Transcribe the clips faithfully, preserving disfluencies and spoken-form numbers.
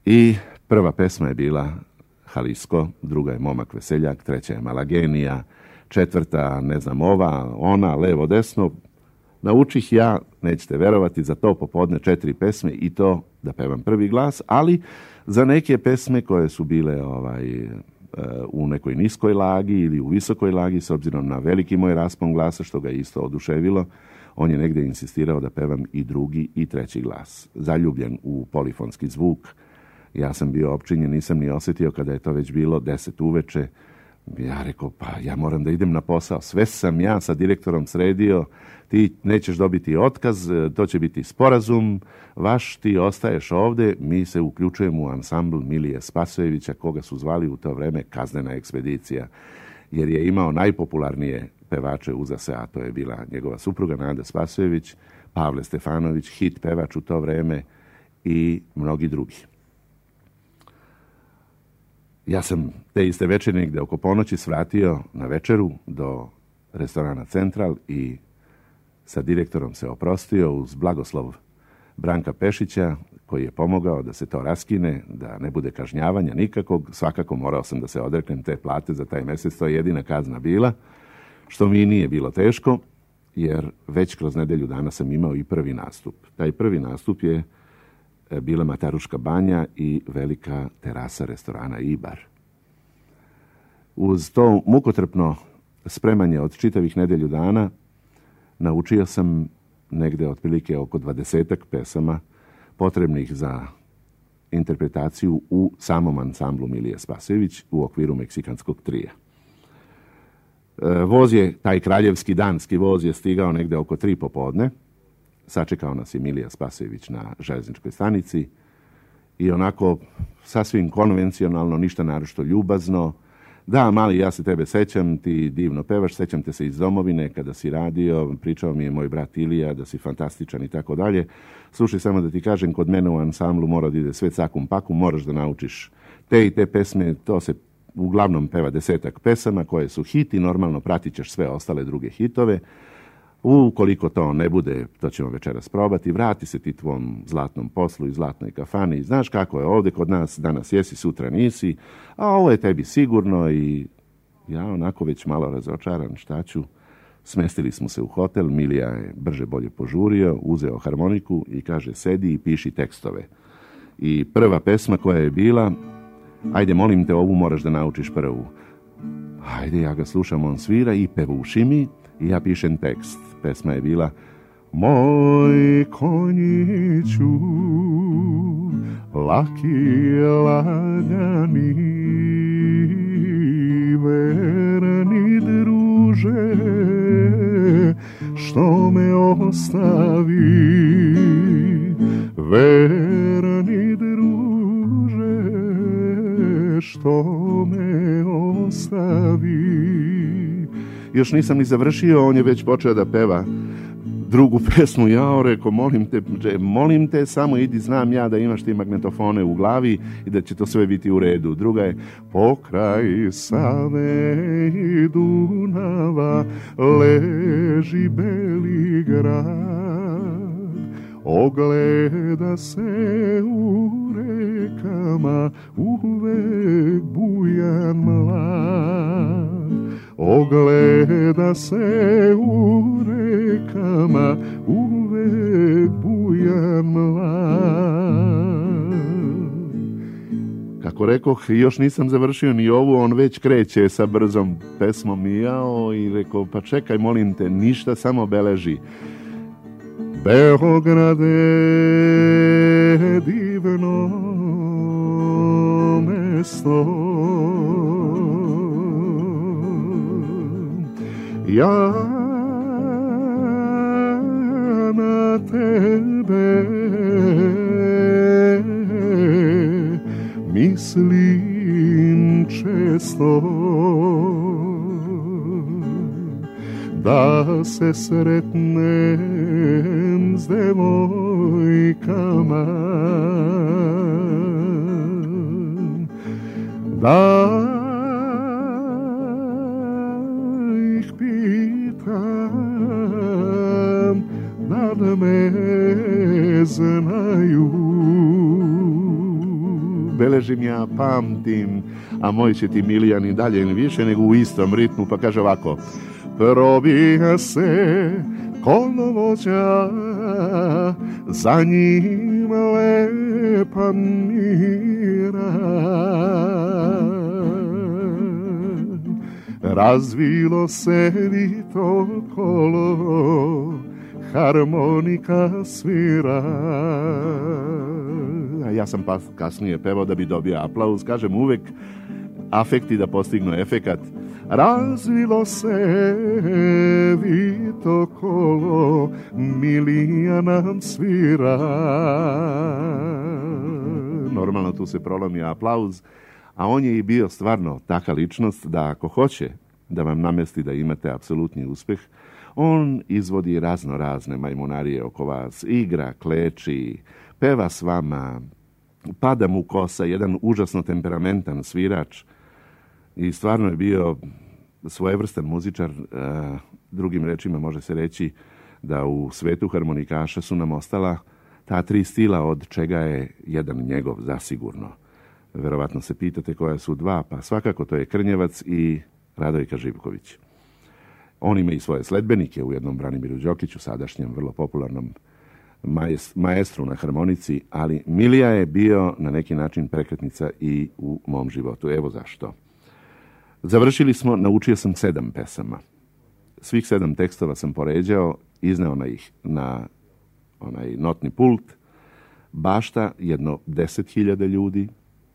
I prva pesma je bila Halisko, druga je Momak veseljak, treća je Malagenija, četvrta, ne znam, ova, ona, levo, desno. Naučih ja, nećete verovati, za to popodne četiri pesme i to da pevam prvi glas, ali za neke pesme koje su bile ovaj, u nekoj niskoj lagi ili u visokoj lagi, s obzirom na veliki moj raspon glasa, što ga je isto oduševilo, on je negdje insistirao da pevam i drugi i treći glas. Zaljubljen u polifonski zvuk, ja sam bio opčinjen, nisam ni osjetio kada je to već bilo deset uveče. Ja rekao, pa ja moram da idem na posao. Sve sam ja sa direktorom sredio, ti nećeš dobiti otkaz, to će biti sporazum vaš, ti ostaješ ovdje, mi se uključujemo u ansambl Milije Spasojevića, koga su zvali u to vreme Kaznena ekspedicija, jer je imao najpopularnije pevače uza se, a to je bila njegova supruga Nada Spasojević, Pavle Stefanović, hit pevač u to vreme i mnogi drugi. Ja sam te iste večeri negdje oko ponoći svratio na večeru do restorana Central i sa direktorom se oprostio uz blagoslov Branka Pešića, koji je pomogao da se to raskine, da ne bude kažnjavanja nikakvog. Svakako morao sam da se odreknem te plate za taj mjesec, to je jedina kazna bila, što mi nije bilo teško, jer već kroz nedelju dana sam imao i prvi nastup. Taj prvi nastup je bila Mataruška banja i velika terasa restorana Ibar. Uz to mukotrpno spremanje od čitavih nedelju dana naučio sam negde otprilike oko dvadesetak pesama potrebnih za interpretaciju u samom ansamblu Milije Spasojević u okviru meksikanskog trija. Voz je, taj kraljevski danski voz je stigao negde oko tri popodne. Sačekao nas je Milija Spasojević na željezničkoj stanici i onako sasvim konvencionalno, ništa naročito ljubazno. Da, mali, ja se tebe sećam, ti divno pevaš, sećam te se iz domovine kada si radio, pričao mi je moj brat Ilija da si fantastičan i tako dalje. Slušaj, samo da ti kažem, kod mene u ansamblu mora da ide sve cakum pakum, moraš da naučiš te i te pesme, to se uglavnom peva desetak pesama koje su hit i normalno pratit ćeš sve ostale druge hitove. Ukoliko to ne bude, to ćemo večeras probati, vrati se ti tvom zlatnom poslu i zlatnoj kafani. Znaš kako je ovdje kod nas, danas jesi, sutra nisi, a ovo je tebi sigurno. I ja onako već malo razočaran, šta ću. Smestili smo se u hotel, Milija je brže bolje požurio, uzeo harmoniku i kaže, sedi i piši tekstove. I prva pesma koja je bila, ajde molim te, ovu moraš da naučiš prvu. Ajde, ja ga slušam, on svira i pevuši mi i ja pišem tekst. Pesma je bila Moj konjiću, laki lagani, verni druže, što me ostavi, verni druže, što me ostavi. Još nisam ni završio, on je već počeo da peva drugu pesmu. Ja rekao, molim te, molim te, samo idi, znam ja da imaš ti magnetofone u glavi i da će to sve biti u redu. Druga je pokraj Save i Dunava leži beli grad, ogleda se u rekama uvek bujan mlad. Ogleda se u rekama uvek bujan mlad. Kako rekoh, još nisam završio ni ovu, on već kreće sa brzom pesmom i jao i rekao, pa čekaj, molim te, ništa, samo beleži. Beograde, divno mesto, ja na tebe mislim često, da se sretnem s devojkama, da ih pitam da me znaju, beležim ja, pamtim, a moj će ti Milija ni dalje ni više nego u istom ritmu, pa kaže ovako: probija se kolovođa, za njim lepa mira, razvilo se vito kolo, harmonika svira. A ja sam pa kasnije pevao da bi dobio aplauz. Kažem, uvek afekti da postignu efekat. Razvilo se vito kolo, Milija nam svira. Normalno tu se prolomi aplauz, a on je i bio stvarno taka ličnost da ako hoće da vam namesti da imate apsolutni uspeh, on izvodi razno razne majmunarije oko vas, igra, kleči, peva s vama, pada mu kosa, jedan užasno temperamentan svirač i stvarno je bio svojevrstan muzičar. Drugim rečima može se reći da u svetu harmonikaša su nam ostala ta tri stila, od čega je jedan njegov zasigurno. Verovatno se pitate koja su dva, pa svakako to je Krnjevac i Radojka Živković. On ima i svoje sledbenike, u jednom Branimiru Đokiću, sadašnjem vrlo popularnom maestru na harmonici, ali Milija je bio na neki način prekretnica i u mom životu. Evo zašto. Završili smo, naučio sam sedam pesama. Svih sedam tekstova sam poređao, izneo na ih na onaj notni pult. Bašta, jedno deset hiljada ljudi.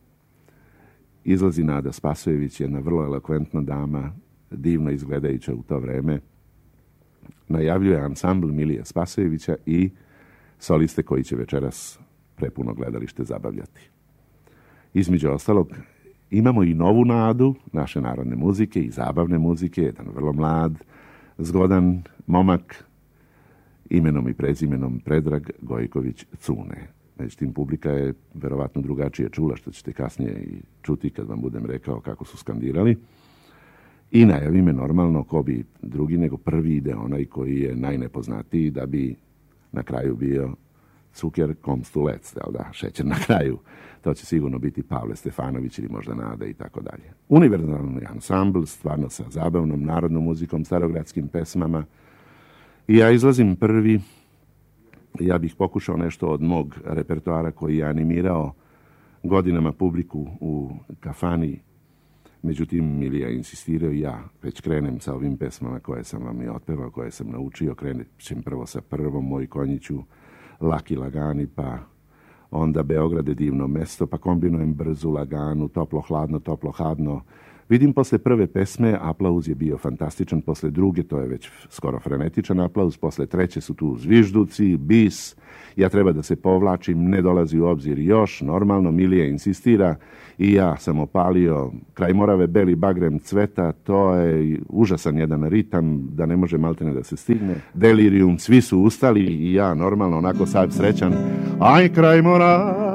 Izlazi Nada Spasojević, jedna vrlo elokventna dama, divno izgledajuća u to vreme. Najavljuje ansambl Milije Spasojevića i soliste koji će večeras prepuno gledalište zabavljati. Između ostalog, imamo i novu nadu naše narodne muzike i zabavne muzike, jedan vrlo mlad, zgodan momak, imenom i prezimenom Predrag Gojković Cune. Međutim, publika je verovatno drugačije čula, što ćete kasnije i čuti kad vam budem rekao kako su skandirali. I najavi me normalno ko bi drugi nego prvi ide onaj koji je najnepoznatiji, da bi na kraju bio Cuker kommst du letzt, da, šećer na kraju. To će sigurno biti Pavle Stefanović ili možda Nada i tako dalje. Univerzalni ansambl, stvarno sa zabavnom narodnom muzikom, starogradskim pesmama. I ja izlazim prvi. Ja bih pokušao nešto od mog repertoara koji je animirao godinama publiku u kafani. Međutim, Milija insistirao i ja već krenem sa ovim pesmama koje sam vam i otpevao, koje sam naučio. Krenut ćem prvo sa prvom, Moj konjiću, Laki lagani, pa onda Beograd je divno mesto, pa kombinujem brzu laganu, toplo hladno, toplo hladno. Vidim, posle prve pesme aplauz je bio fantastičan, posle druge to je već skoro frenetičan aplauz, posle treće su tu zvižduci, bis, ja treba da se povlačim, ne dolazi u obzir još, normalno, Milija insistira i ja sam opalio Kraj Morave, beli bagrem cveta, to je užasan jedan ritam, da ne može maltene da se stigne. Delirium, svi su ustali i ja normalno onako sad srećan, aj kraj Morave,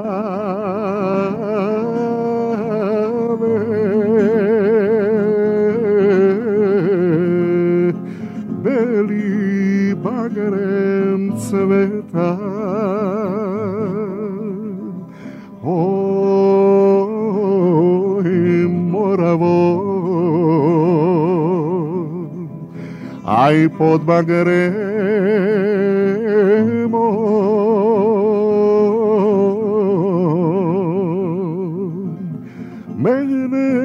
beli bagrem cveta, oj Moravo, aj pod bagremo, mene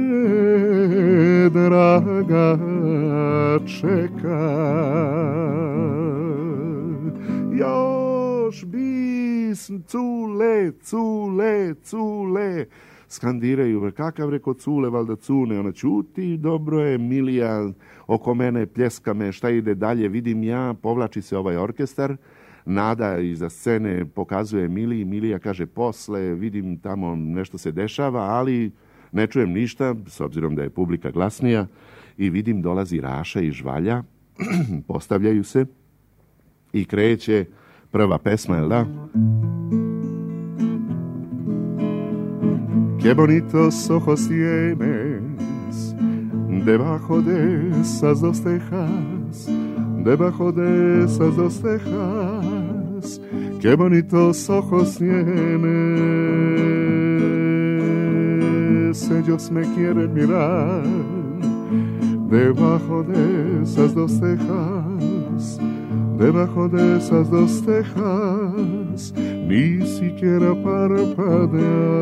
draga čeka. Još bis, cule, cule, cule, skandiraju, kakav reko Cule, valjda Cune, ona ćuti, dobro je, Milija, oko mene pljeska me, šta ide dalje, vidim ja, povlači se ovaj orkestar, Nada iza scene pokazuje Miliji, Milija kaže posle, vidim tamo nešto se dešava, ali ne čujem ništa, s obzirom da je publika glasnija, i vidim dolazi Raša i Žvalja, postavljaju se i kreće prva pesma, jel da? Qué bonitos ojos tienes debajo de esas dos tejas, debajo de esas dos tejas, qué bonitos ojos tienes. ellos me quieren mirar debajo de esas dos tejas, debajo de esas dos tejas, ni siquiera parpadear.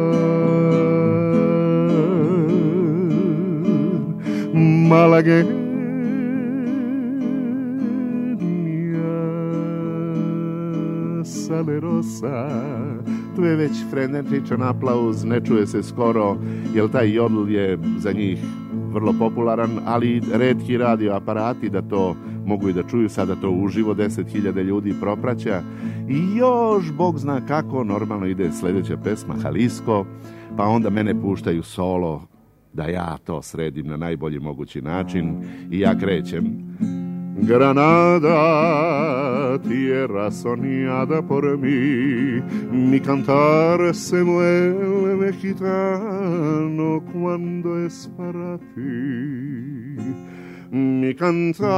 Malagueña salerosa. Tu je već frenetičan aplauz, ne čuje se skoro, jer taj jodl je za njih vrlo popularan, ali retki radio aparati da to mogu i da čuju, sada to uživo deset hiljada ljudi propraća i još Bog zna kako normalno ide sljedeća pesma Jalisco, pa onda mene puštaju solo da ja to sredim na najbolji mogući način i ja krećem. Granada, tierra soñada por mí, mi cantar se mueve mexicano cuando es para ti. Mi cantar,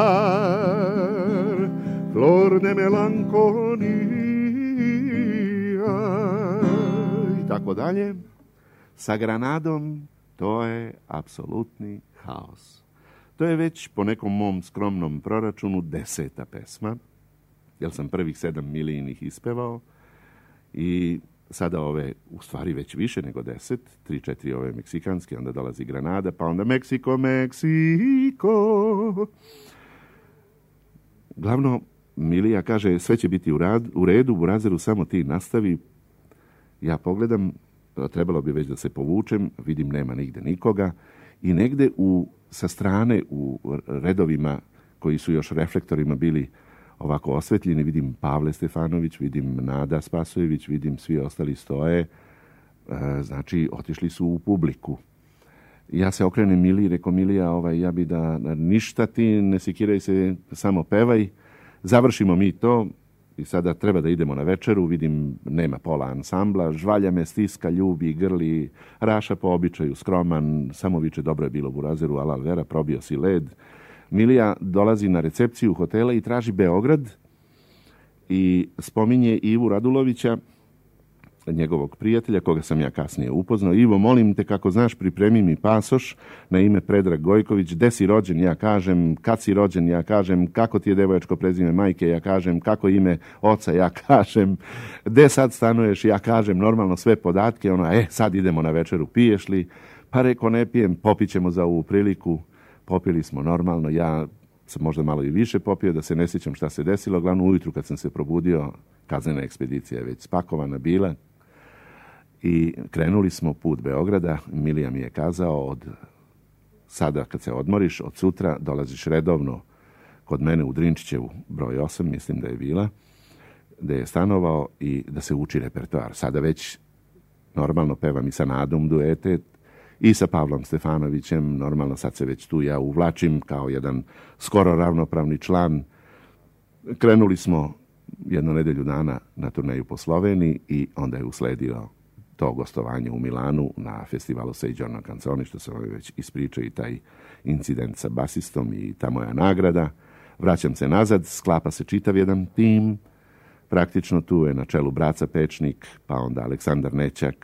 flor de melancolía, i tako dalje. Sa Granadom to je apsolutni haos. To je već po nekom mom skromnom proračunu deseta pesma, jer sam prvih sedam milijinih ispevao i sada ove, u stvari već više nego deset, tri, četiri ove meksikanske, onda dolazi Granada, pa onda Meksiko, Meksiko. Glavno, Milija kaže, sve će biti u, rad, u redu, Burazeru, samo ti nastavi. Ja pogledam, trebalo bi već da se povučem, vidim nema nigde nikoga i negde u sa strane u redovima koji su još reflektorima bili ovako osvetljeni, vidim Pavle Stefanović, vidim Nada Spasojević, vidim svi ostali stoje, e, znači otišli su u publiku. Ja se okrenem Miliji, reko Milija, ovaj, ja bi da, da ništa ti, ne sikiraj se, samo pevaj, završimo mi to i sada treba da idemo na večeru, vidim nema pola ansambla, žvalja me, stiska, ljubi, grli, Raša po običaju, skroman, samo viče dobro je bilo Burazeru, ala vera, probio si led. Milija dolazi na recepciju hotela i traži Beograd i spominje Ivu Radulovića, njegovog prijatelja, koga sam ja kasnije upoznao. Ivo, molim te, kako znaš, pripremi mi pasoš na ime Predrag Gojković. Gde si rođen, ja kažem. Kad si rođen, ja kažem. Kako ti je devojačko prezime majke, ja kažem. Kako ime oca, ja kažem. Gde sad stanuješ, ja kažem. Normalno sve podatke. Ono, e, sad idemo na večeru, piješ li? Pa reko, ne pijem, popićemo za ovu priliku. Popili smo normalno. Ja sam možda malo i više popio, da se ne sjećam šta se desilo. Glavno ujutru kad sam se probudio, kaznena ekspedicija je već spakovana bila. I krenuli smo put Beograda. Milija mi je kazao, od sada kad se odmoriš, od sutra dolaziš redovno kod mene u Drinčićevu, broj osam, mislim da je bila, da je stanovao i da se uči repertoar. Sada već normalno pevam i sa Nadom duete i sa Pavlom Stefanovićem, normalno sad se već tu ja uvlačim kao jedan skoro ravnopravni član. Krenuli smo jednu nedelju dana na turneju po Sloveniji i onda je usledio to gostovanje u Milanu na festivalu Sei Giorno Canzoni, što sam već ispričao, i taj incident sa basistom i ta moja nagrada. Vraćam se nazad, sklapa se čitav jedan tim, praktično tu je na čelu Braca Pečnik, pa onda Aleksandar Nećak,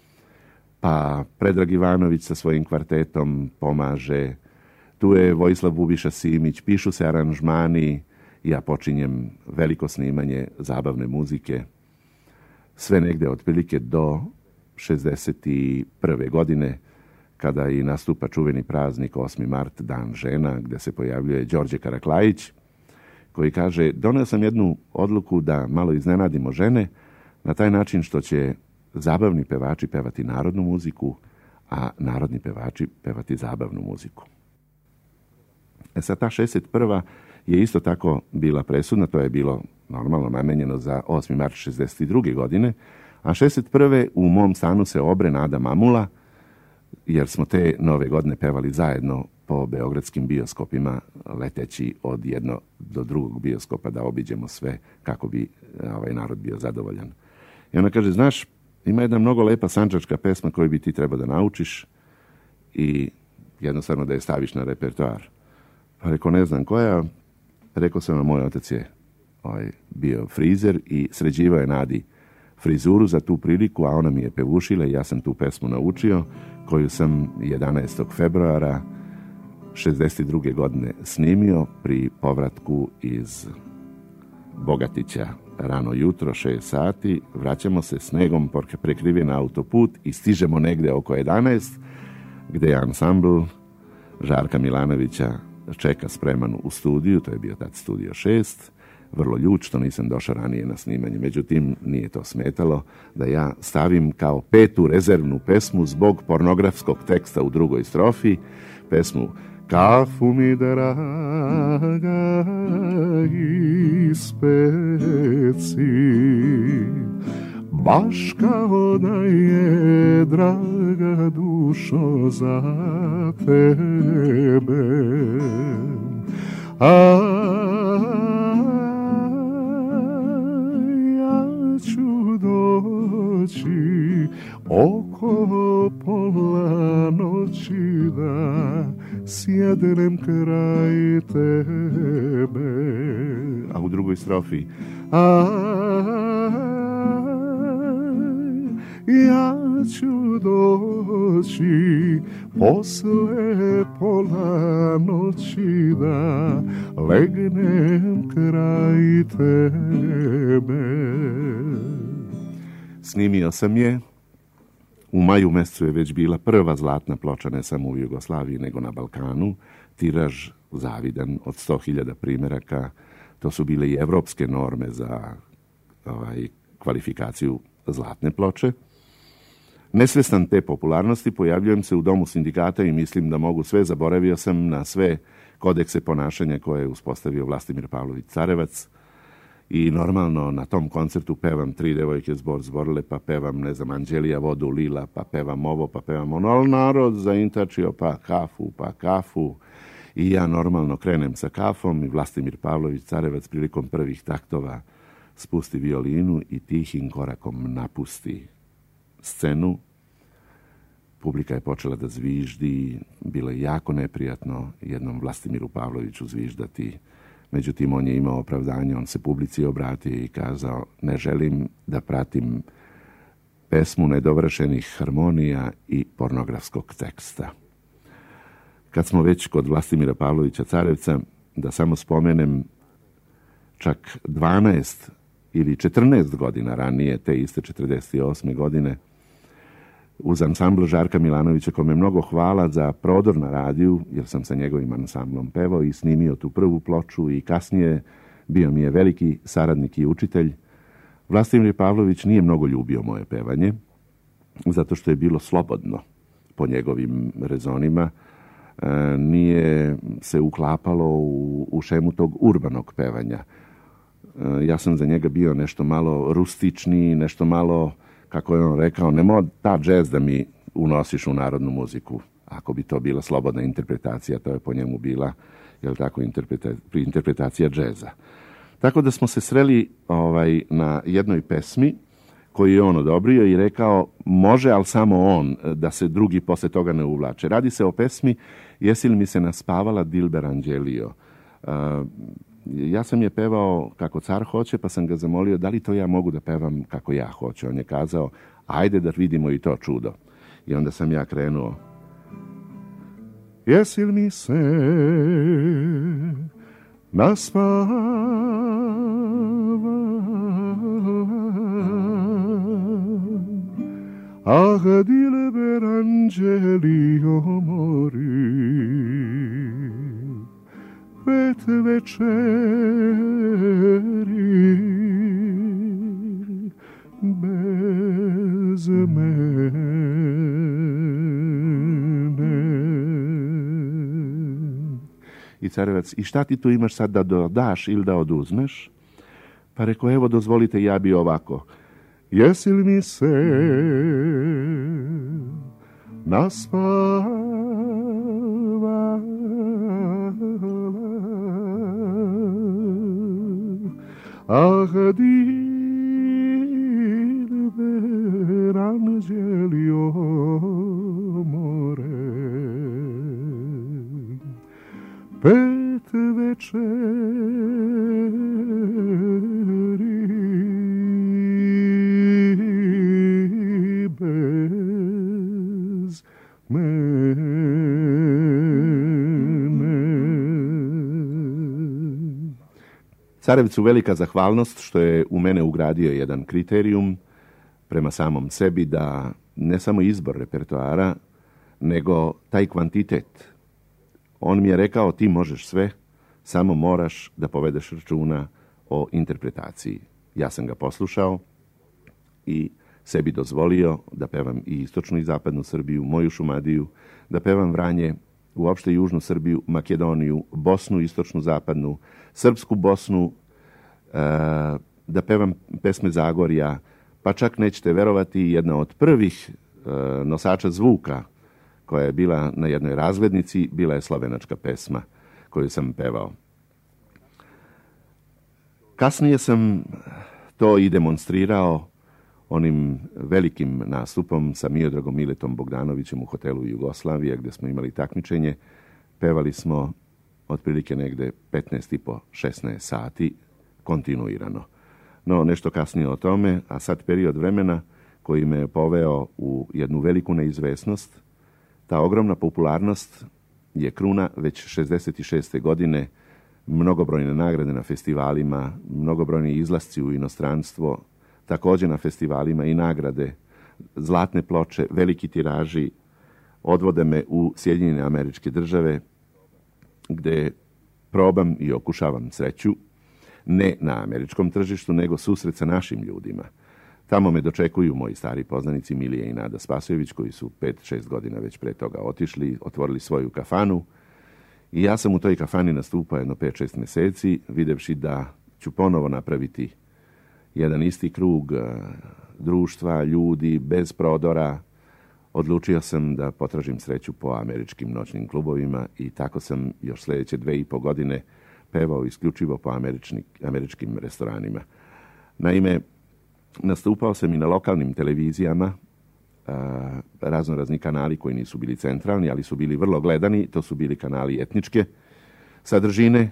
pa Predrag Ivanović sa svojim kvartetom pomaže, tu je Vojislav Bubiša Simić, pišu se aranžmani, ja počinjem veliko snimanje zabavne muzike, sve negde otprilike do šezdeset prve godine, kada i nastupa čuveni praznik osmi mart, Dan žena, gde se pojavljuje Đorđe Karaklajić, koji kaže, doneo sam jednu odluku da malo iznenadimo žene, na taj način što će zabavni pevači pevati narodnu muziku, a narodni pevači pevati zabavnu muziku. E sad, ta šezdeset prva je isto tako bila presudna, to je bilo normalno namenjeno za osmi mart šezdeset druge godine, a šezdeset prve u mom stanu se obre Nada Mamula, jer smo te nove godine pevali zajedno po beogradskim bioskopima, leteći od jedno do drugog bioskopa da obiđemo sve kako bi ovaj narod bio zadovoljan. I ona kaže, znaš, ima jedna mnogo lepa sandžačka pesma koju bi ti trebao da naučiš i jednostavno da je staviš na repertoar. Pa rekao, ne znam koja. Rekao sam, moj otac je ovaj, bio frizer i sređivao je Nadi frizuru za tu priliku, a ona mi je pevušila i ja sam tu pesmu naučio, koju sam jedanaestog februara šezdeset druge godine snimio pri povratku iz Bogatića rano jutro, šest sati. Vraćamo se snegom prekriven autoput i stižemo negde oko jedanaest, gde je ansambl Žarka Milanovića čeka spreman u studiju, to je bio tad studio šest, vrlo ljuč što nisam došao ranije na snimanje. Međutim, nije to smetalo da ja stavim kao petu rezervnu pesmu zbog pornografskog teksta u drugoj strofi, pesmu Kafu mi draga ispeci, baš kao da je draga dušo za tebe. A ja ću doći oko pola noći da sjednem kraj tebe. A u drugoj strofi a ja ću doći posle pola noći da legnem kraj tebe. Snimio sam je. U maju mesecu je već bila prva zlatna ploča ne samo u Jugoslaviji nego na Balkanu. Tiraž zavidan od sto hiljada primjeraka. To su bile i evropske norme za ovaj, kvalifikaciju zlatne ploče. Nesvestan te popularnosti pojavljujem se u domu sindikata i mislim da mogu sve. Zaboravio sam na sve kodekse ponašanja koje je uspostavio Vlastimir Pavlović Carevac. I normalno na tom koncertu pevam Tri devojke zbor zborile, pa pevam, ne znam, Anđelija vodu lila, pa pevam ovo, pa pevam ono, ali narod zaintačio, pa kafu, pa kafu. I ja normalno krenem sa kafom i Vlastimir Pavlović Carevac prilikom prvih taktova spusti violinu i tihim korakom napusti scenu. Publika je počela da zviždi, bilo je jako neprijatno jednom Vlastimiru Pavloviću zviždati. Međutim, on je imao opravdanje, on se publici obratio i kazao: ne želim da pratim pesmu nedovršenih harmonija i pornografskog teksta. Kad smo već kod Vlastimira Pavlovića Carevca, da samo spomenem, čak dvanaest ili četrnaest godina ranije, te iste četrdeset osme godine, uz ansambl Žarka Milanovića, kome mnogo hvala za prodor na radiju, jer sam sa njegovim ansamblom pevao i snimio tu prvu ploču i kasnije bio mi je veliki saradnik i učitelj. Vlastimir Pavlović nije mnogo ljubio moje pevanje, zato što je bilo slobodno po njegovim rezonima. E, nije se uklapalo u, u šemu tog urbanog pevanja. E, ja sam za njega bio nešto malo rustičniji, nešto malo, kako je on rekao, nemoj ta džez da mi unosiš u narodnu muziku. Ako bi to bila slobodna interpretacija, to je po njemu bila, jel tako, interpreta, interpretacija džeza. Tako da smo se sreli ovaj, na jednoj pesmi koju je on odobrio i rekao: može, ali samo on, da se drugi posle toga ne uvlače. Radi se o pesmi Jesi li mi se naspavala Dilber Anđelio. Uh, ja sam je pevao kako car hoće, pa sam ga zamolio da li to ja mogu da pevam kako ja hoću. On je kazao: ajde da vidimo i to čudo. I onda sam ja krenuo: jesi li mi se naspavala ah Dilber Anđelio mori, pet večeri bez mene. I Carevac: i šta ti tu imaš sad da dodaš ili da oduzmeš? Pa rekao: evo, dozvolite, ja bi ovako. Jesi li mi se naspavala ah Dilber Anđelio more, pet večeri Me, me. Carevcu velika zahvalnost što je u mene ugradio jedan kriterijum prema samom sebi, da ne samo izbor repertoara, nego taj kvantitet. On mi je rekao, ti možeš sve, samo moraš da povedeš računa o interpretaciji. Ja sam ga poslušao i sebi dozvolio da pevam i istočnu i zapadnu Srbiju, moju Šumadiju, da pevam Vranje, uopšte južnu Srbiju, Makedoniju, Bosnu, istočnu, zapadnu, srpsku Bosnu, da pevam pesme Zagorja, pa čak nećete verovati, jedna od prvih nosača zvuka koja je bila na jednoj razglednici, bila je slovenačka pesma koju sam pevao. Kasnije sam to i demonstrirao onim velikim nastupom sa Miodragom Miletom Bogdanovićem u hotelu Jugoslavija, gdje smo imali takmičenje. Pevali smo otprilike negde petnaest i po šesnaest sati kontinuirano. No, nešto kasnije o tome, a sad period vremena koji me je poveo u jednu veliku neizvesnost. Ta ogromna popularnost je kruna već šezdeset šeste godine, mnogobrojne nagrade na festivalima, mnogobrojni izlasci u inostranstvo, također na festivalima i nagrade, zlatne ploče, veliki tiraži, odvode me u Sjedinjene Američke Države, gde probam i okušavam sreću, ne na američkom tržištu, nego susret sa našim ljudima. Tamo me dočekuju moji stari poznanici Milija i Nada Spasojević, koji su pet šest godina već pre toga otišli, otvorili svoju kafanu. I ja sam u toj kafani nastupao jedno pet šest mjeseci, videvši da ću ponovo napraviti jedan isti krug društva, ljudi, bez prodora. Odlučio sam da potražim sreću po američkim noćnim klubovima i tako sam još sljedeće dve i po godine pevao isključivo po američkim restoranima. Naime, nastupao sam i na lokalnim televizijama, razno razni kanali koji nisu bili centralni, ali su bili vrlo gledani. To su bili kanali etničke sadržine.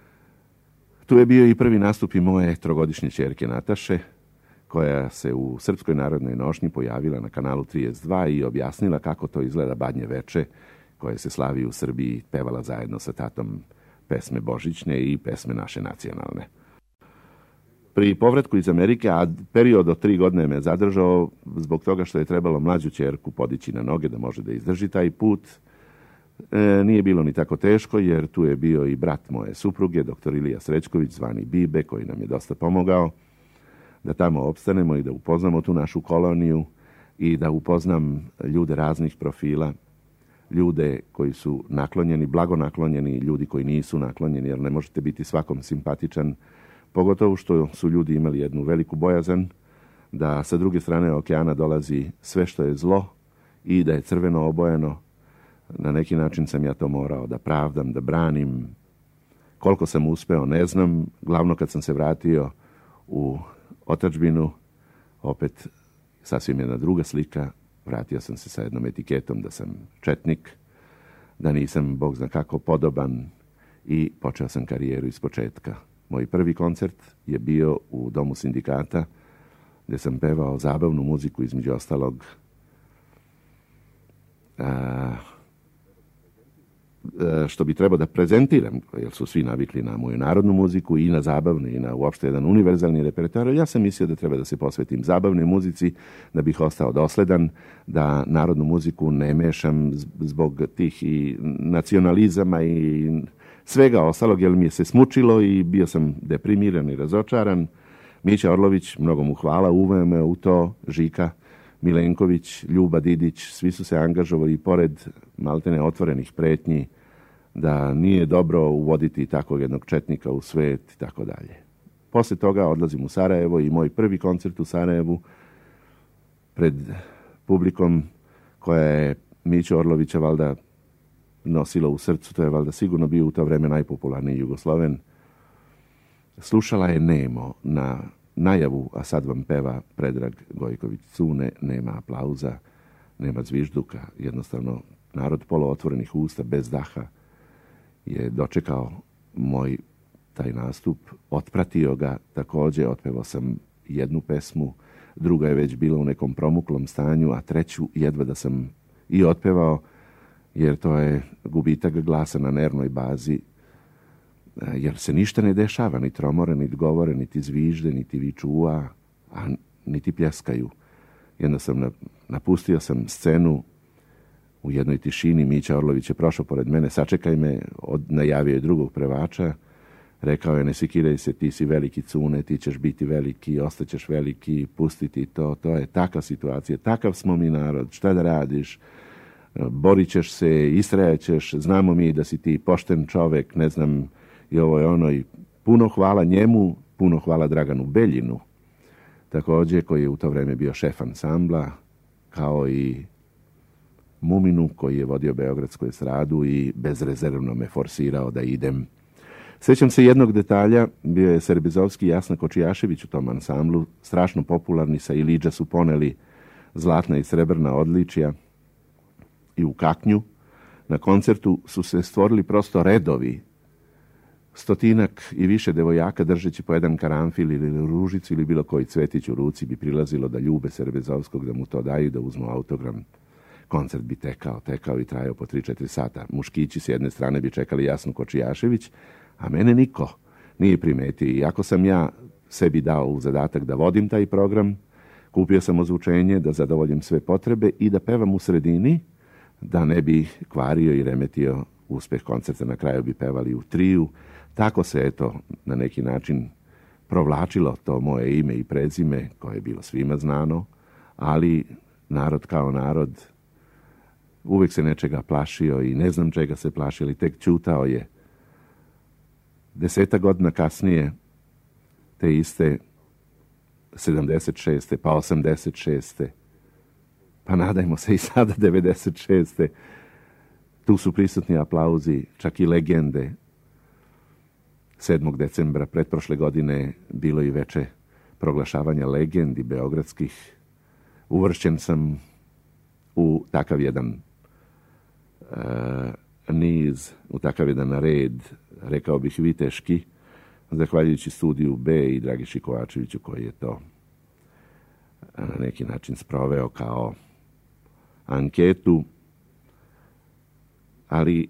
Tu je bio i prvi nastup i moje trogodišnje ćerke Nataše, koja se u Srpskoj narodnoj nošnji pojavila na kanalu trideset dva i objasnila kako to izgleda Badnje veče, koje se slavi u Srbiji, pevala zajedno sa tatom pesme božićne i pesme naše nacionalne. Pri povratku iz Amerike, a period od tri godine me zadržao zbog toga što je trebalo mlađu ćerku podići na noge da može da izdrži taj put. E, nije bilo ni tako teško, jer tu je bio i brat moje supruge, doktor Ilija Srećković, zvani Bibe, koji nam je dosta pomogao da tamo opstanemo i da upoznamo tu našu koloniju i da upoznam ljude raznih profila, ljude koji su naklonjeni, blago naklonjeni, ljudi koji nisu naklonjeni, jer ne možete biti svakom simpatičan, pogotovo što su ljudi imali jednu veliku bojazan da sa druge strane okeana dolazi sve što je zlo i da je crveno obojeno. Na neki način sam ja to morao da pravdam, da branim. Koliko sam uspeo, ne znam. Glavno kad sam se vratio u otadžbinu, opet sasvim jedna druga slika. Vratio sam se sa jednom etiketom da sam četnik, da nisam, Bog zna kako, podoban i počeo sam karijeru iz početka. Moj prvi koncert je bio u Domu sindikata, gdje sam pevao zabavnu muziku, između ostalog a, što bi trebao da prezentiram, jer su svi navikli na moju narodnu muziku i na zabavnu i na uopšte jedan univerzalni repertoar. Ja sam mislio da treba da se posvetim zabavnoj muzici, da bih ostao dosledan, da narodnu muziku ne mešam zbog tih i nacionalizama i svega ostalog, jer mi je se smučilo i bio sam deprimiran i razočaran. Mića Orlović, mnogo mu hvala, uveo me u to, Žika Milenković, Ljuba Didić, svi su se angažovali i pored maltene otvorenih pretnji da nije dobro uvoditi takvog jednog četnika u svet i tako dalje. Posle toga odlazim u Sarajevo i moj prvi koncert u Sarajevu pred publikom koja je Miću Orlovića valjda nosila u srcu, to je valjda sigurno bio u to vreme najpopularniji Jugosloven. Slušala je nemo na najavu, a sad vam peva Predrag Gojković Cune, nema aplauza, nema zvižduka, jednostavno narod poluotvorenih usta, bez daha, je dočekao moj taj nastup, otpratio ga, također otpevao sam jednu pesmu, druga je već bila u nekom promuklom stanju, a treću jedva da sam i otpevao, jer to je gubitak glasa na nervnoj bazi, jer se ništa ne dešava, ni tromore, niti govore, niti zvižde, niti viču ua, a niti pljeskaju. Jednostavno napustio sam scenu u jednoj tišini. Mića Orlović je prošao pored mene, sačekaj me, od, najavio je drugog prevača, rekao je ne sikiraj se, ti si veliki cune, ti ćeš biti veliki, ostaćeš veliki, pustiti to, to je takva situacija, takav smo mi narod, šta da radiš, borit ćeš se, istrajaćeš, znamo mi da si ti pošten čovek, ne znam, i ovo je ono, i puno hvala njemu, puno hvala Draganu Beljinu, također koji je u to vrijeme bio šef ansambla, kao i Muminu koji je vodio Beogradsku estradu i bezrezervno me forsirao da idem. Sjećam se jednog detalja, bio je Serbizovski i Jasna Kočijašević u tom ansamblu, strašno popularni, sa Ilidža su poneli zlatna i srebrna odličja i u Kaknju. Na koncertu su se stvorili prosto redovi, stotinak i više devojaka držeći po jedan karanfil ili ružicu ili bilo koji cvetić u ruci bi prilazilo da ljube Serbizovskog, da mu to daju, da uzmu autogram. Koncert bi tekao, tekao i trajao po tri četiri sata. Muškići s jedne strane bi čekali Jasnu Kočijašević, a mene niko nije primetio. Iako sam ja sebi dao u zadatak da vodim taj program, kupio sam ozvučenje, da zadovoljim sve potrebe i da pevam u sredini, da ne bi kvario i remetio uspeh koncerta. Na kraju bi pevali u triju. Tako se, eto, na neki način provlačilo to moje ime i prezime, koje je bilo svima znano, ali narod kao narod uvijek se nečega plašio i ne znam čega se plaši, ali tek ćutao je. Deseta godina kasnije, te iste sedamdeset šeste pa osamdeset šeste pa nadajmo se i sada devedeset šeste tu su prisutni aplauzi, čak i legende. sedmog decembra pretprošle godine bilo i veče proglašavanja legendi beogradskih. Uvršćen sam u takav jedan uh, niz, u takav jedan red, rekao bih viteški, zahvaljujući studiju B i Dragiši Kovačeviću koji je to na neki način sproveo kao anketu. Ali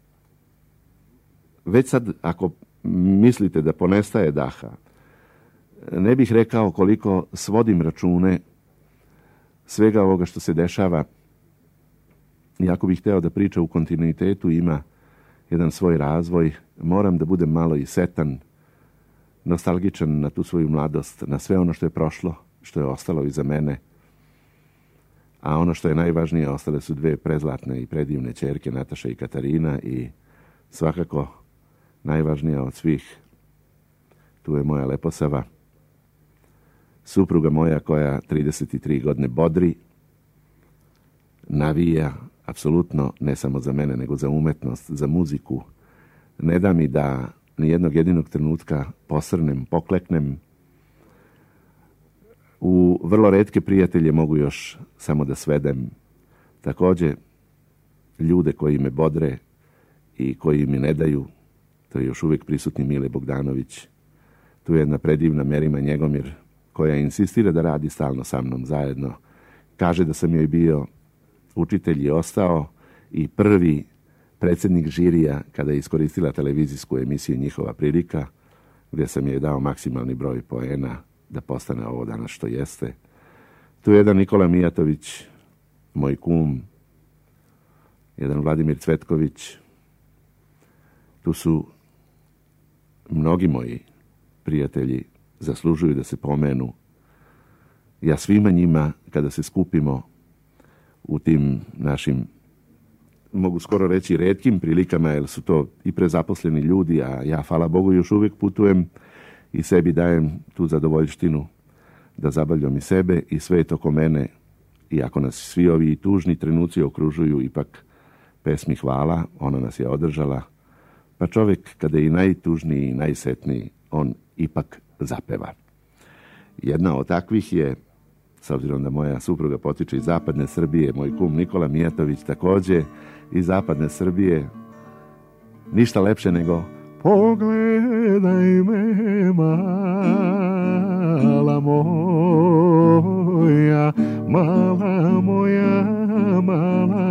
već sad, ako mislite da ponestaje daha, ne bih rekao koliko svodim račune svega ovoga što se dešava. Iako bih hteo da priča u kontinuitetu, ima jedan svoj razvoj, moram da budem malo i setan, nostalgičan na tu svoju mladost, na sve ono što je prošlo, što je ostalo iza mene. A ono što je najvažnije, ostale su dve prezlatne i predivne ćerke, Nataša i Katarina, i svakako najvažnija od svih, tu je moja Leposava, supruga moja koja trideset tri godine bodri, navija, apsolutno ne samo za mene, nego za umetnost, za muziku. Ne da mi da nijednog jedinog trenutka posrnem, pokleknem. U vrlo retke prijatelje mogu još samo da svedem. Također, ljude koji me bodre i koji mi ne daju, to je još uvijek prisutni Mile Bogdanović. Tu je jedna predivna Merima Njegomir, koja insistira da radi stalno sa mnom zajedno. Kaže da sam joj bio učitelj i ostao i prvi predsjednik žirija kada je iskoristila televizijsku emisiju Njihova prilika, gdje sam joj dao maksimalni broj poena da postane ovo danas što jeste. Tu je jedan Nikola Mijatović, moj kum, jedan Vladimir Cvetković. Tu su mnogi moji prijatelji, zaslužuju da se pomenu. Ja svima njima, kada se skupimo u tim našim, mogu skoro reći, retkim prilikama, jer su to i prezaposleni ljudi, a ja, hvala Bogu, još uvijek putujem i sebi dajem tu zadovoljštinu da zabavljam i sebe i sve je to ko mene. Iako nas svi ovi tužni trenuci okružuju, ipak pesmi hvala, ona nas je održala. Pa čovjek, kada je i najtužniji i najsetniji, on ipak zapeva. Jedna od takvih je, s obzirom da moja supruga potiče iz zapadne Srbije, moj kum Nikola Mijatović također iz zapadne Srbije, ništa lepše nego pogledaj me, mala moja, mala moja, mala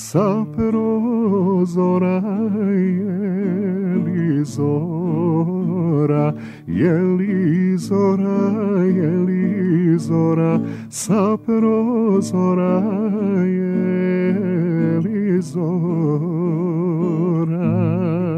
sa prozora, je li zora, je li zora, je li zora, sa prozora, je li zora.